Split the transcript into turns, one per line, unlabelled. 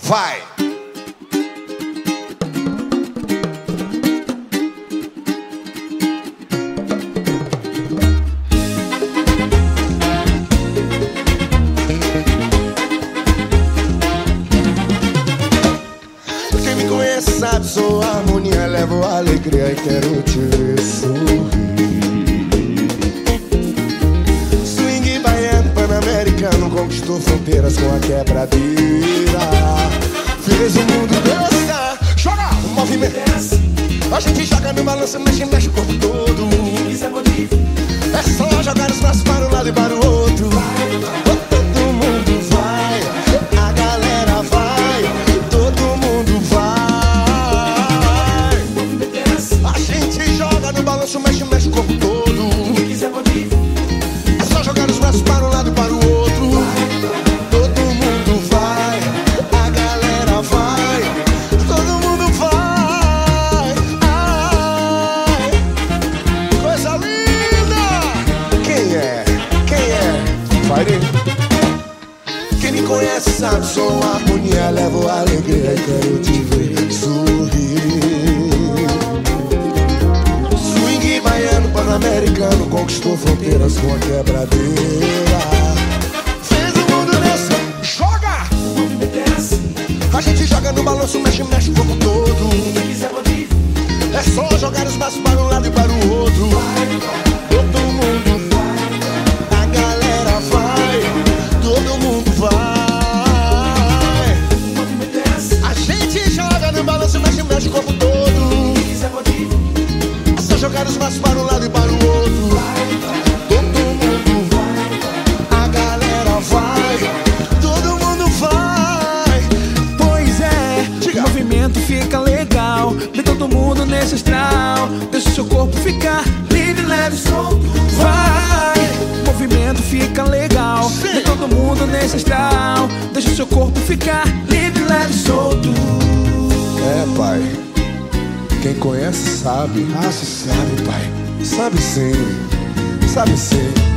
Vai! Quem me conhece sabe, sou harmonia, levo alegria e quero te ver sorrir. Swing baiano, pan-americano, conquistou fronteiras com a quebradeira. Fez o mundo dançar, joga o movimento. A gente joga no balanço, mexe, mexe o corpo todo. É só jogar os braços para um lado e para o outro. Todo mundo vai, a galera vai, todo mundo vai. A gente joga no balanço, mexe, mexe o corpo todo. É só jogar os braços para um lado e para o outro. Todo mundo vai, a galera vai, todo mundo vai. Ai, coisa linda! Quem é? Quem é? Vai daí. Quem me conhece sabe, sou harmonia, levo alegria e quero te ver sorrir. Swing baiano, pan-americano, conquistou fronteiras com a quebradeira. Fez o mundo descer, joga! A gente joga no balanço, mexe, mexe o corpo todo. É só jogar os braços para um lado e para o outro. Todo mundo vai, a galera vai, todo mundo vai. A gente joga no balanço, mexe, mexe o corpo todo. É só jogar os braços para um lado e para o outro. Todo mundo vai, a galera vai, todo mundo vai. Pois é,
O movimento fica legal, vê todo mundo nesse astral. Deixa o seu corpo ficar livre, leve, solto. Vai! O movimento fica legal, vê todo mundo nesse astral. Deixa o seu corpo ficar livre, leve, solto.
é, pai. Quem conhece sabe. Ah, você sabe, pai. Sabe sim, sabe sim.